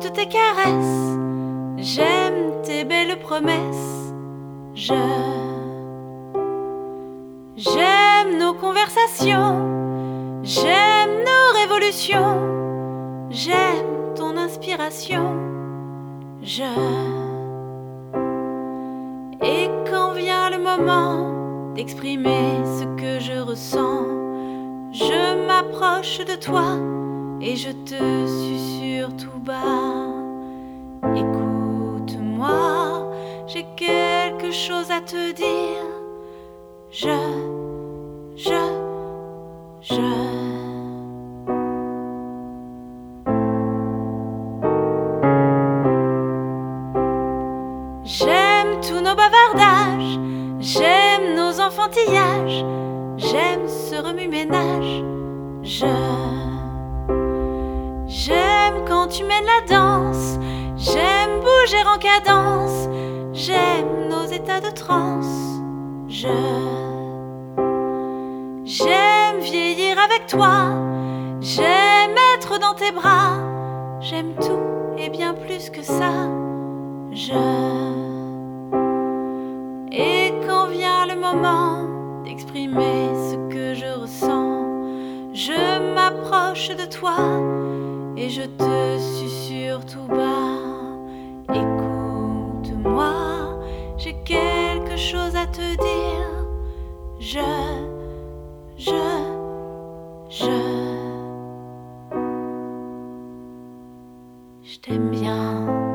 toutes tes caresses, j'aime tes belles promesses. J'aime nos conversations, j'aime nos révolutions, j'aime ton inspiration. Et quand vient le moment d'exprimer ce que je ressens, je m'approche de toi et je te susurre tout bas. Écoute-moi, j'ai quelque chose à te dire. J'aime tous nos bavardages, j'aime nos enfantillages, j'aime ce remue-ménage. J'aime quand tu mènes la danse, j'aime bouger en cadence, j'aime nos états de transe. J'aime vieillir avec toi, j'aime être dans tes bras, j'aime tout et bien plus que ça. Et quand vient le moment d'exprimer ce que je ressens, je m'approche de toi et je te susurre tout bas. Écoute-moi, j'ai quelque chose à te dire. Je t'aime bien.